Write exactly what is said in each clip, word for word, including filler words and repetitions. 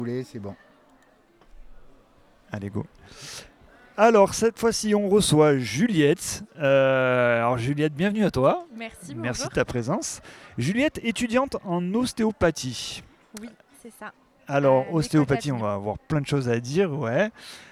Vous voulez, c'est bon. Allez, go. Alors, cette fois-ci, on reçoit Juliette. Euh, alors, Juliette, bienvenue à toi. Merci, bonjour. Merci de ta présence. Juliette, étudiante en ostéopathie. Oui, c'est ça. Alors, Euh, ostéopathie, l'école on d'Avignon. va avoir plein de choses à dire, ouais.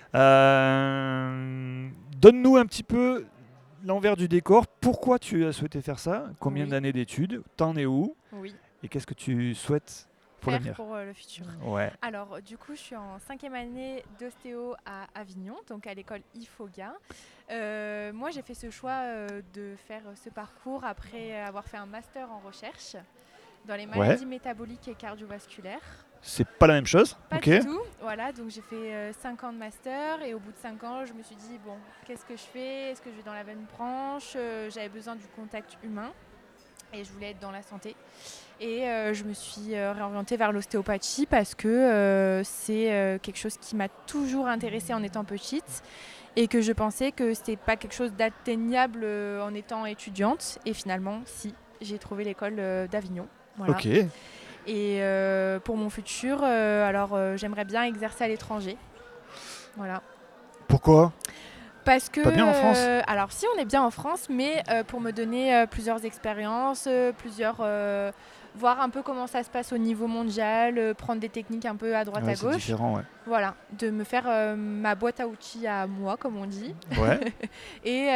Euh, donne-nous un petit peu l'envers du décor. Pourquoi tu as souhaité faire ça? Combien Oui. d'années d'études? T'en es où? Oui, Et qu'est-ce que tu souhaites pour faire l'avenir? pour euh, le futur. Ouais. Alors, euh, du coup, je suis en cinquième année d'ostéo à Avignon, donc à l'école I F O G A. Euh, moi, j'ai fait ce choix euh, de faire ce parcours après avoir fait un master en recherche dans les maladies métaboliques et cardiovasculaires. C'est pas la même chose? Pas Ok. du tout. Voilà, donc j'ai fait cinq ans de master et au bout de cinq ans, je me suis dit, bon, qu'est-ce que je fais? Est-ce que je vais dans la même branche? Euh, J'avais besoin du contact humain et je voulais être dans la santé. Et euh, je me suis euh, réorientée vers l'ostéopathie parce que euh, c'est euh, quelque chose qui m'a toujours intéressée en étant petite et que je pensais que c'était pas quelque chose d'atteignable euh, en étant étudiante. Et finalement, si, j'ai trouvé l'école euh, d'Avignon. Voilà. Ok. Et euh, pour mon futur, euh, alors euh, j'aimerais bien exercer à l'étranger. Voilà. Pourquoi? Parce que, Pas bien en France? euh, alors si on est bien en France, mais euh, pour me donner euh, plusieurs expériences, euh, plusieurs, euh, voir un peu comment ça se passe au niveau mondial, euh, prendre des techniques un peu à droite Ouais, à c'est gauche. différent, ouais. Voilà, de me faire euh, ma boîte à outils à moi, comme on dit. Ouais. et,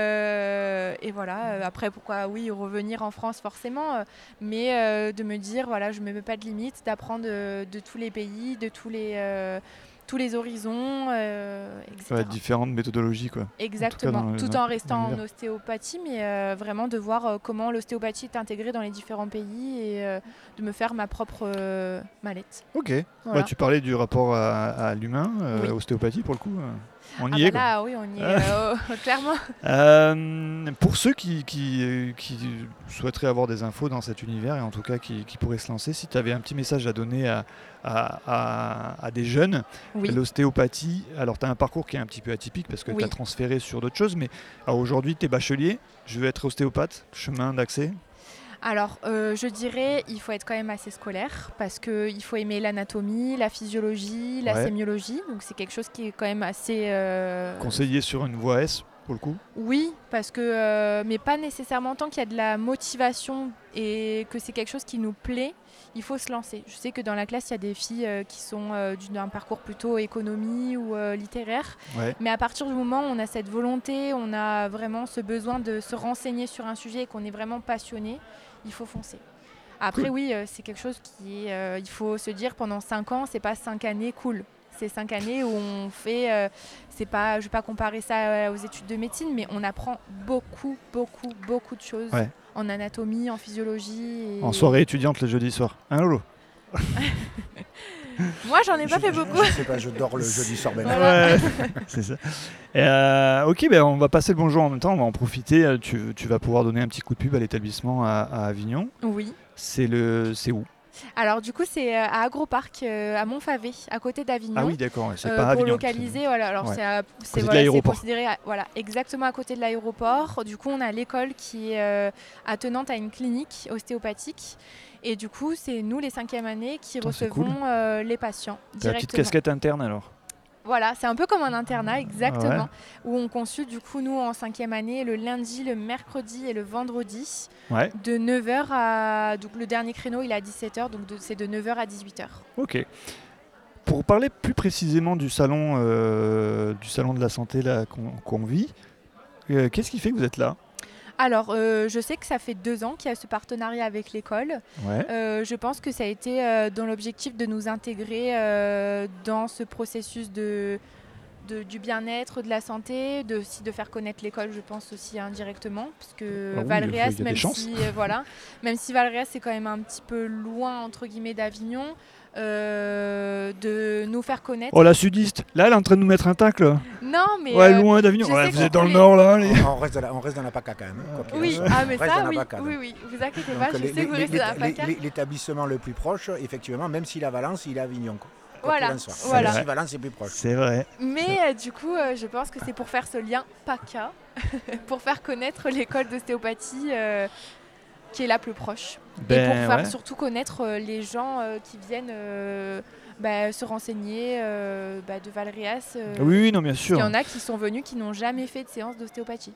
euh, et voilà, euh, après pourquoi oui, revenir en France forcément, euh, mais euh, de me dire, voilà, je ne me mets pas de limite, d'apprendre de, de tous les pays, de tous les... euh, tous les horizons, euh, et cetera. Ouais, différentes méthodologies, quoi. Exactement, En tout cas, dans le- tout dans- en dans restant en l'univers. ostéopathie, mais euh, vraiment de voir euh, comment l'ostéopathie est intégrée dans les différents pays et euh, de me faire ma propre euh, mallette. Ok. Voilà. Bah, tu parlais du rapport à, à l'humain, euh, Oui. ostéopathie pour le coup. euh, on Ah y bah est, quoi. là, oui, on y est euh, clairement. Euh, pour ceux qui, qui, euh, qui souhaiteraient avoir des infos dans cet univers et en tout cas qui, qui pourraient se lancer, si tu avais un petit message à donner à, à, à- à des jeunes, Oui. l'ostéopathie, alors tu as un parcours qui est un petit peu atypique parce que Oui. tu as transféré sur d'autres choses, mais alors, aujourd'hui tu es bachelier, je veux être ostéopathe, chemin d'accès. Alors, euh, je dirais, il faut être quand même assez scolaire parce qu'il faut aimer l'anatomie, la physiologie, la Ouais. sémiologie. Donc, c'est quelque chose qui est quand même assez... euh, Conseiller sur une voie S pour le coup. Oui, parce que, euh, mais pas nécessairement tant qu'il y a de la motivation et que c'est quelque chose qui nous plaît, il faut se lancer. Je sais que dans la classe, il y a des filles euh, qui sont euh, d'un parcours plutôt économie ou euh, littéraire, Ouais. mais à partir du moment où on a cette volonté, on a vraiment ce besoin de se renseigner sur un sujet et qu'on est vraiment passionné, il faut foncer. Après, Cool. oui, euh, c'est quelque chose qui est, euh, il faut se dire pendant cinq ans, c'est pas cinq années cool. C'est cinq années où on fait, euh, c'est pas, je ne vais pas comparer ça euh, aux études de médecine, mais on apprend beaucoup, beaucoup, beaucoup de choses Ouais. en anatomie, en physiologie. Et... En soirée étudiante le jeudi soir. Hein, Lolo? Moi, j'en ai pas je, fait je- beaucoup. Je sais pas, je dors le jeudi soir maintenant. Voilà. Ouais, c'est ça. Et, euh, ok, ben on va passer le bonjour en même temps, on va en profiter. Tu, tu vas pouvoir donner un petit coup de pub à l'établissement à, à Avignon. Oui. C'est le, c'est où? Alors du coup, c'est euh, à Agroparc, euh, à Montfavet, à côté d'Avignon. Ah oui, d'accord, ouais, c'est Euh, pas pour Avignon. localiser, voilà, alors Ouais. c'est, à- Côté c'est, de voilà, c'est l'aéroport. considéré à- voilà, exactement à côté de l'aéroport. Du coup, on a l'école qui est euh, attenante à une clinique ostéopathique. Et du coup, c'est nous, les cinquième années, qui Putain, c'est recevons cool. euh, les patients T'as la petite directement. casquette interne alors. Voilà, c'est un peu comme un internat, exactement, Ouais. où on consulte du coup, nous, en cinquième année, le lundi, le mercredi et le vendredi, Ouais, de neuf heures à... Donc le dernier créneau, il est à dix-sept heures, donc de- c'est de neuf heures à dix-huit heures. ok. Pour parler plus précisément du salon, euh, du salon de la santé là, qu'on, qu'on vit, euh, qu'est-ce qui fait que vous êtes là? Alors, euh, je sais que ça fait deux ans qu'il y a ce partenariat avec l'école. Ouais. Euh, je pense que ça a été euh, dans l'objectif de nous intégrer euh, dans ce processus de, de- du bien-être, de la santé, de, aussi de faire connaître l'école, je pense aussi indirectement, parce que Ah oui, Valréas, il y a des même chances. si euh, voilà, même si Valréas c'est quand même un petit peu loin entre guillemets d'Avignon, euh, de nous faire connaître. Oh la sudiste, là elle est en train de nous mettre un tacle. Non, mais Ouais, euh, loin d'Avignon. je Ouais, sais vous que êtes dans tous le les- nord là. Les... On, on reste dans la, on reste dans la PACA quand même. Quoi qu'il en oui, soit. ah mais On reste ça, dans la oui, PACA, oui, donc. oui, vous inquiétez Donc, pas, je les- sais que vous les- restez dans la les- PACA. les- L'établissement le plus proche, effectivement, même s'il a Valence, il a Avignon. Quoi. Quoi Voilà, qu'il en soit. voilà. Même si Valence est plus proche. C'est vrai. Mais euh, du coup, euh, je pense que c'est pour faire ce lien PACA, pour faire connaître l'école d'ostéopathie euh, qui est la plus proche. Ben, et pour faire ouais. surtout connaître euh, les gens euh, qui viennent euh, bah, se renseigner euh, bah, de Valréas. euh, Oui, oui, non, bien Parce qu'il sûr. y en a qui sont venus qui n'ont jamais fait de séance d'ostéopathie.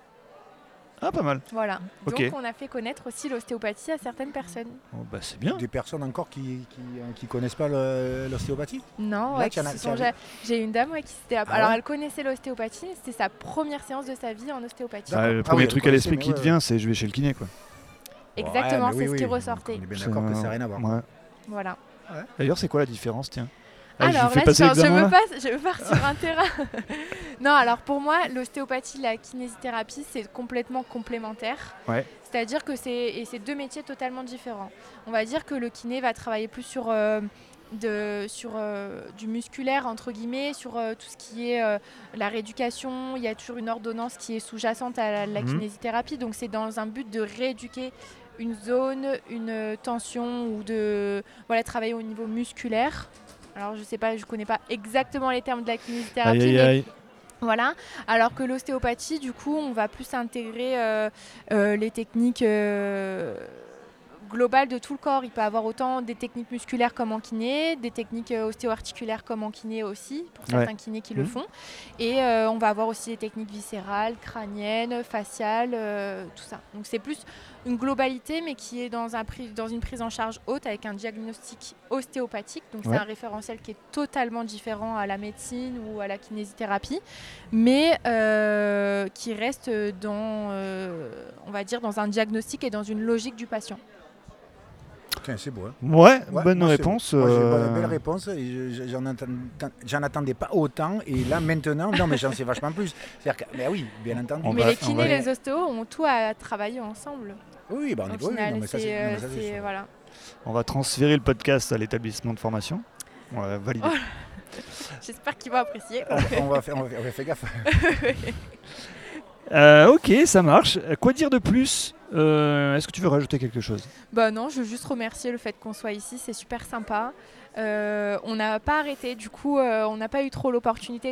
Ah, pas mal. Voilà. Ok. Donc on a fait connaître aussi l'ostéopathie à certaines personnes. Oh, bah, c'est bien. Des personnes encore qui qui, euh, qui connaissent pas le- l'ostéopathie. Non, Là, ouais, tu en qui as- se tu sont as- ja- j'ai une dame ouais, qui s'était. Ah Alors ouais elle connaissait l'ostéopathie, c'était sa première séance de sa vie en ostéopathie. D'accord. Ah, le Ah premier oui, elle truc à connaissait, l'esprit mais qui ouais, te ouais. vient, c'est je vais chez le kiné, quoi. Exactement, Ouais, mais c'est oui, ce qui oui, ressortait. On est bien C'est d'accord que un- ça n'a rien à voir. Ouais. Voilà. D'ailleurs, c'est quoi la différence, tiens? Ah, je Alors lui fais là, passer je, je l'examen, me là passe, je pars sur un terrain. Non, alors pour moi, l'ostéopathie, la kinésithérapie, c'est complètement complémentaire. Ouais. C'est-à-dire que c'est et c'est deux métiers totalement différents. On va dire que le kiné va travailler plus sur euh, de, sur euh, du musculaire entre guillemets, sur euh, tout ce qui est euh, la rééducation. Il y a toujours une ordonnance qui est sous-jacente à la, la Mhm. kinésithérapie, donc c'est dans un but de rééduquer une zone, une tension ou de voilà travailler au niveau musculaire. Alors je sais pas, je connais pas exactement les termes de la kinésithérapie, Aïe, aïe, mais aïe. voilà. Alors que l'ostéopathie, du coup, on va plus intégrer euh, euh, les techniques euh, globales de tout le corps. Il peut y avoir autant des techniques musculaires comme en kiné, des techniques euh, ostéo-articulaires comme en kiné aussi, pour certains Ouais. kinés qui Mhm. le font. Et euh, on va avoir aussi des techniques viscérales, crâniennes, faciales, euh, tout ça. Donc c'est plus une globalité, mais qui est dans, un pri- dans une prise en charge haute avec un diagnostic ostéopathique. Donc Ouais. c'est un référentiel qui est totalement différent à la médecine ou à la kinésithérapie, mais euh, qui reste dans, euh, on va dire, dans un diagnostic et dans une logique du patient. Tiens, c'est beau. Hein. Ouais, Ouais, bonne moi, c'est réponse. beau. Moi, j'ai une euh, bonne- belle réponse. Et je- je- j'en, attend- j'en attendais pas autant. Et là, maintenant, non, mais j'en sais vachement plus. C'est-à-dire que, mais oui, bien entendu. On mais va- les on kinés va- et les ostéos ont tout à travailler ensemble. Oui, bah, on Au est pas oui, final, non, mais ça, c'est, c'est, non, mais euh, ça, c'est c'est- sûr. voilà. On va transférer le podcast à l'établissement de formation. On va valider. Oh. J'espère qu'ils vont apprécier. On, va- on va faire, on va faire- on va faire gaffe. Euh, ok, ça marche. Euh, Quoi dire de plus? Euh, Est-ce que tu veux rajouter quelque chose? Bah non, je veux juste remercier le fait qu'on soit ici, c'est super sympa. Euh, on n'a pas arrêté, du coup, euh, on n'a pas eu trop l'opportunité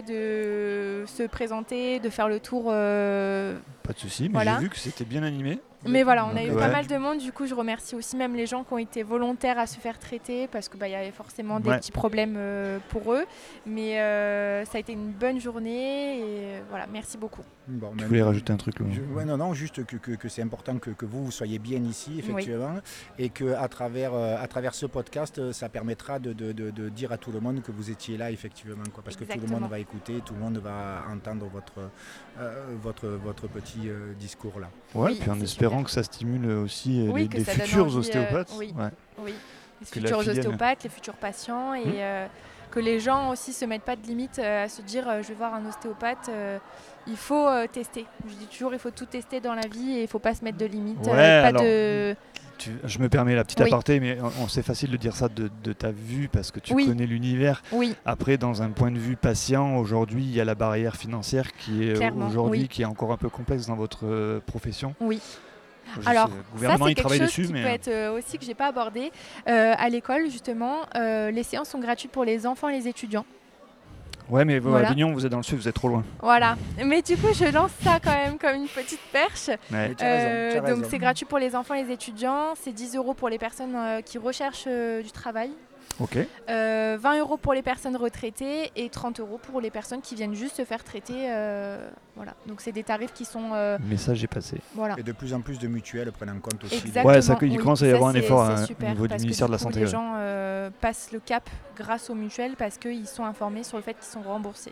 de se présenter, de faire le tour. euh, Pas de souci, mais Voilà. j'ai vu que c'était bien animé. Mais voilà, on a Donc, eu ouais. pas mal de monde, du coup, je remercie aussi même les gens qui ont été volontaires à se faire traiter, parce qu'il bah, y avait forcément des Ouais. petits problèmes euh, pour eux. Mais euh, ça a été une bonne journée, et euh, voilà, merci beaucoup. Bon, Tu même- voulais rajouter un truc, Laurent? Je- ouais, non, non, juste que, que- que c'est important que, que vous, vous soyez bien ici, effectivement, et qu'à travers, euh, à travers ce podcast, euh, ça permettra de, de- de- de dire à tout le monde que vous étiez là, effectivement, quoi, parce que tout le Exactement. monde va écouter, tout le monde va entendre votre, euh, votre, votre petit euh, discours là. Ouais, Oui, puis en c'est espérant super. que ça stimule aussi euh, Oui, les, que les ça donne futurs envie, euh, ostéopathes. oui. Ouais. Oui, les Que la futurs filière- ostéopathes, les futurs patients, et Hmm. euh, que les gens aussi se mettent pas de limite euh, à se dire euh, je vais voir un ostéopathe. euh, il faut euh, tester. Je dis toujours il faut tout tester dans la vie et il faut pas se mettre de limite. Ouais, pas alors, de... Tu- je me permets la petite Oui. aparté, mais on, on- c'est facile de dire ça de, de ta vue parce que tu Oui. connais l'univers. Oui, Après, dans un point de vue patient, aujourd'hui, il y a la barrière financière qui est euh, Clairement, aujourd'hui oui. qui est encore un peu complexe dans votre euh, profession. oui. Je Alors, sais, le ça gouvernement c'est il quelque travaille chose dessus, qui mais peut être euh, aussi que j'ai pas abordé. Euh, à l'école justement, euh, les séances sont gratuites pour les enfants et les étudiants. ouais, mais vous, Voilà. à Avignon, vous êtes dans le sud, vous êtes trop loin. Voilà. Mais du coup, je lance ça quand même comme une petite perche. Ouais. Mais tu as raison, Euh, tu as donc raison. c'est gratuit pour les enfants et les étudiants, c'est dix euros pour les personnes euh, qui recherchent euh, du travail, Ok. euh, vingt euros pour les personnes retraitées et trente euros pour les personnes qui viennent juste se faire traiter. euh, voilà. Donc c'est des tarifs qui sont... euh, Le message est passé. voilà. Et de plus en plus de mutuelles prennent en compte aussi. les- Exactement. Ouais, ça, il oui. commence à y Ça, avoir un c'est- effort, c'est hein, au super, niveau du parce que ministère de la coup, Santé, Les ouais. gens euh, passent le cap grâce aux mutuelles parce qu'ils sont informés sur le fait qu'ils sont remboursés.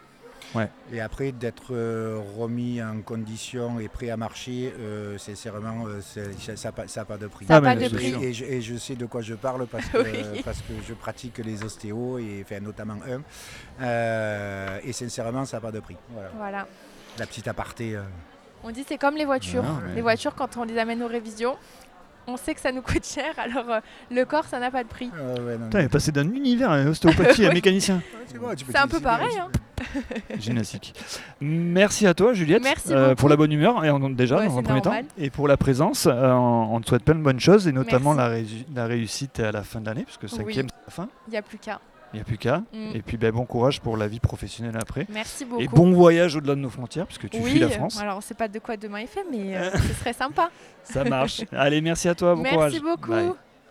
Et après, d'être euh, remis en condition et prêt à marcher, euh, sincèrement, euh, c'est- ça n'a pas, ça a pas de prix. Ça n'a Ah, pas mais de c'est prix. sûr. Et je, et je sais de quoi je parle parce que, Oui. parce que je pratique les ostéos, et, enfin, notamment un. Euh, et sincèrement, ça n'a pas de prix. Voilà. Voilà. La petite aparté. euh. On dit c'est comme les voitures. Non, mais- Les voitures, quand on les amène aux révisions, on sait que ça nous coûte cher. Alors euh, le corps, ça n'a pas de prix. Euh, ouais, non, Putain, il non. est passé d'un univers à ostéopathie à Oui. mécanicien. Ouais, tu vois, tu peux C'est un te peu décider, pareil, aussi. hein. Gymnastique. Merci à toi, Juliette, Merci euh, beaucoup. pour la bonne humeur, et en- déjà, Ouais, dans un c'est premier normal. temps, et pour la présence. Euh, on, on te souhaite plein de bonnes choses, et notamment la, Merci. réu- la réussite à la fin de l'année, puisque cinquième, c'est la fin. Il n'y a plus qu'à. Il n'y a plus qu'à. Mm. Et puis ben, bon courage pour la vie professionnelle après. Merci beaucoup. Et bon voyage au-delà de nos frontières, puisque tu oui, fuis la France. alors on ne sait pas de quoi demain est fait, mais euh, ce serait sympa. Ça marche. Allez, merci à toi, bon Merci courage. beaucoup. Bye.